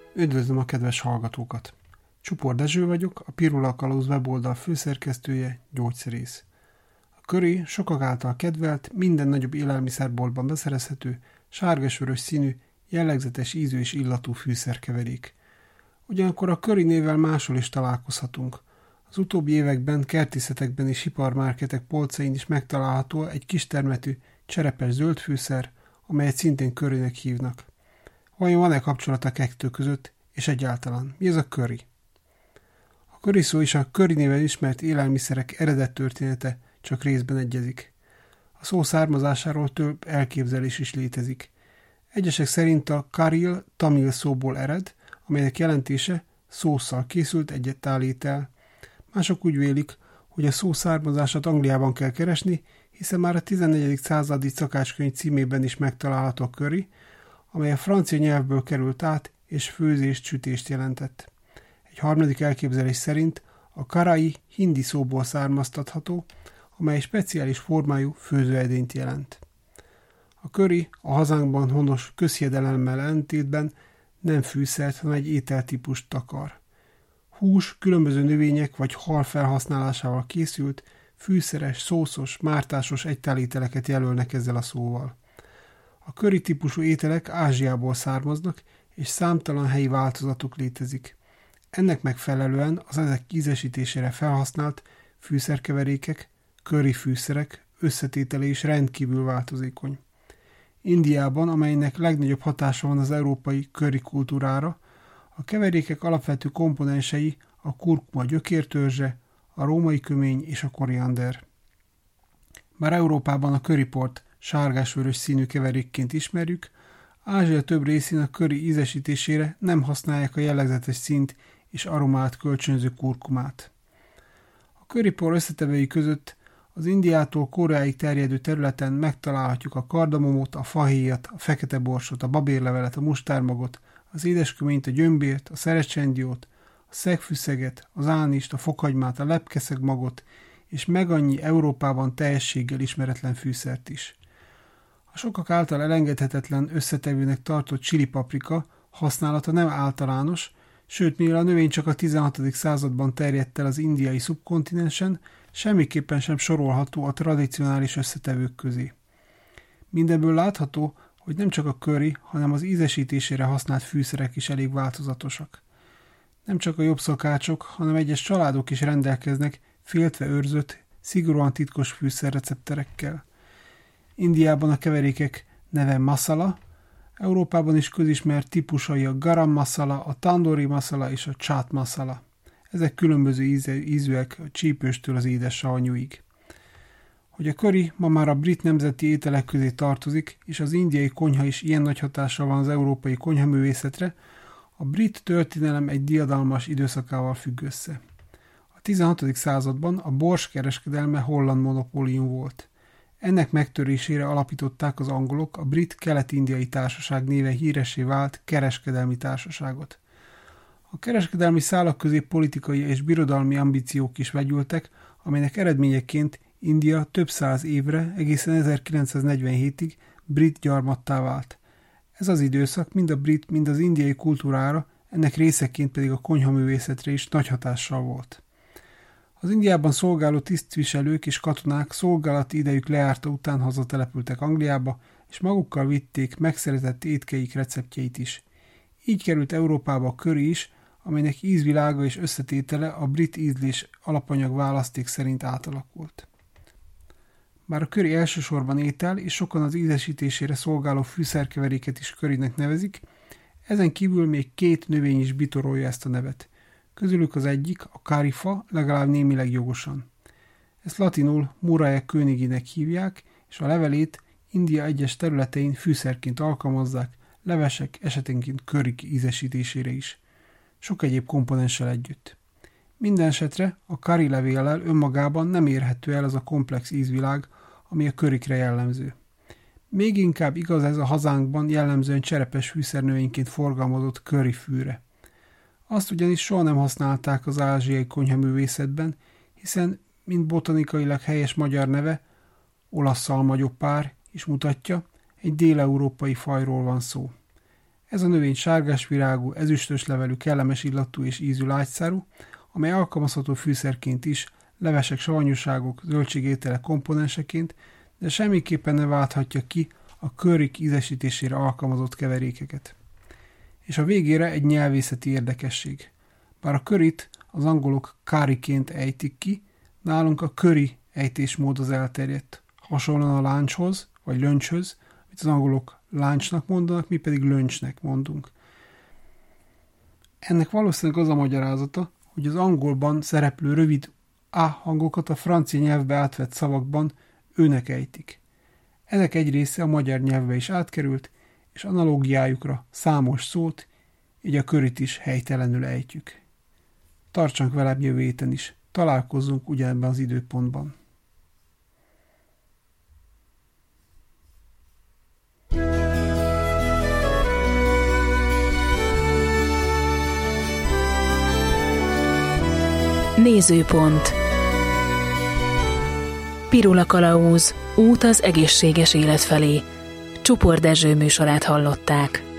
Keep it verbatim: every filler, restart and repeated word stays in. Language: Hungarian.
Üdvözlöm a kedves hallgatókat! Csupor Dezső vagyok, a Pirula Kalauz weboldal főszerkesztője, gyógyszerész. A curry sokak által kedvelt, minden nagyobb élelmiszerboltban beszerezhető, sárga-sörös színű, jellegzetes ízű és illatú fűszerkeverék. Ugyanakkor a curry névvel máshol is találkozhatunk. Az utóbbi években kertészetekben és hipermarketek polcain is megtalálható egy kistermetű, cserepes zöld fűszer, amelyet szintén currynek hívnak. Vajon van-e kapcsolat a kettő között, és egyáltalán mi ez a curry? A curry szó és a curry néven ismert élelmiszerek eredet története csak részben egyezik. A szó származásáról több elképzelés is létezik. Egyesek szerint a karil tamil szóból ered, amelynek jelentése szósszal készült egyetlen étel. Mások úgy vélik, hogy a szó származását Angliában kell keresni, hiszen már a tizennegyedik századi szakácskönyv címében is megtalálható a curry, amely a francia nyelvből került át, és főzést, sütést jelentett. Egy harmadik elképzelés szerint a karai hindi szóból származtatható, amely speciális formájú főzőedényt jelent. A curry a hazánkban honos közhiedelemmel ellentétben nem fűszert, hanem egy ételtípust takar. Hús, különböző növények vagy hal felhasználásával készült, fűszeres, szószos, mártásos egytálételeket jelölnek ezzel a szóval. A curry típusú ételek Ázsiából származnak, és számtalan helyi változatuk létezik. Ennek megfelelően az ezek ízesítésére felhasznált fűszerkeverékek, curry fűszerek összetétele is rendkívül változékony. Indiában, amelynek legnagyobb hatása van az európai curry kultúrára, a keverékek alapvető komponensei a kurkuma gyökértörzse, a római kömény és a koriander. Bár Európában a curryport sárgás-vörös színű keverékként ismerjük, Ázsia több részén a curry ízesítésére nem használják a jellegzetes színt és aromát kölcsönző kurkumát. A currypor összetevői között az Indiától Koreáig terjedő területen megtalálhatjuk a kardamomot, a fahéjat, a fekete borsot, a babérlevelet, a mustármagot, az édesköményt, a gyömbért, a szerecsendiót, a szegfűszeget, az ánist, a fokhagymát, a lepkeszegmagot, és meg annyi Európában teljességgel ismeretlen fűszert is. A sokak által elengedhetetlen összetevőnek tartott chili paprika használata nem általános, sőt, mivel a növény csak a tizenhatodik században terjedt el az indiai szubkontinensen, semmiképpen sem sorolható a tradicionális összetevők közé. Mindebből látható, hogy nem csak a curry, hanem az ízesítésére használt fűszerek is elég változatosak. Nem csak a jobb szakácsok, hanem egyes családok is rendelkeznek féltve őrzött, szigorúan titkos fűszerrecepterekkel. Indiában a keverékek neve masala, Európában is közismert típusai a garam masala, a tandoori masala és a chaat masala. Ezek különböző ízűek a csípőstől az édes savanyúig. Hogy a curry ma már a brit nemzeti ételek közé tartozik, és az indiai konyha is ilyen nagy hatással van az európai konyhaművészetre, a brit történelem egy diadalmas időszakával függ össze. A tizenhatodik században a bors kereskedelme holland monopólium volt. Ennek megtörésére alapították az angolok a Brit Kelet-Indiai Társaság néven híressé vált kereskedelmi társaságot. A kereskedelmi szálak közé politikai és birodalmi ambíciók is vegyültek, amelynek eredményeként India több száz évre, egészen ezerkilencszáznegyvenhétig brit gyarmattá vált. Ez az időszak mind a brit, mind az indiai kultúrára, ennek részeként pedig a konyhaművészetre is nagy hatással volt. Az Indiában szolgáló tisztviselők és katonák szolgálati idejük lejárta után hazatelepültek Angliába, és magukkal vitték megszeretett étkeik receptjeit is. Így került Európába a curry is, amelynek ízvilága és összetétele a brit ízlés alapanyag választék szerint átalakult. Bár a curry elsősorban étel, és sokan az ízesítésére szolgáló fűszerkeveréket is currynek nevezik, ezen kívül még két növény is bitorolja ezt a nevet. Közülük az egyik, a kárifa, legalább némileg jogosan. Ezt latinul Murae königinek hívják, és a levelét India egyes területein fűszerként alkalmazzák, levesek esetenként curry ízesítésére is. Sok egyéb komponenssel együtt. Mindenesetre a curry levéllel önmagában nem érhető el az a komplex ízvilág, ami a currykre jellemző. Még inkább igaz ez a hazánkban jellemzően cserepes fűszernövényként forgalmazott curry fűre. Azt ugyanis soha nem használták az ázsiai konyhaművészetben, hiszen, mint botanikailag helyes magyar neve, olasz szalmagyoppár is mutatja, egy dél-európai fajról van szó. Ez a növény sárgás virágú, ezüstös levelű, kellemes illatú és ízű lágyszárú, amely alkalmazható fűszerként is, levesek, savanyúságok, zöldségételek komponenseként, de semmiképpen ne válthatja ki a curryk ízesítésére alkalmazott keverékeket. És a végére egy nyelvészeti érdekesség. Bár a curryt az angolok curryként ejtik ki, nálunk a curry ejtésmód az elterjedt. Hasonlóan a lunchhoz, vagy lunchhöz, amit az angolok lunchnak mondanak, mi pedig lunchnek mondunk. Ennek valószínűleg az a magyarázata, hogy az angolban szereplő rövid A hangokat a francia nyelvbe átvett szavakban őnek ejtik. Ezek egy része a magyar nyelvbe is átkerült, és analógiájukra számos szót, így a curryt is helytelenül ejtjük. Tartsanak velem jövő héten is, találkozzunk ugyanebben az időpontban. Nézőpont. Pirula Kalauz, út az egészséges élet felé. Csupor Dezső műsorát hallották.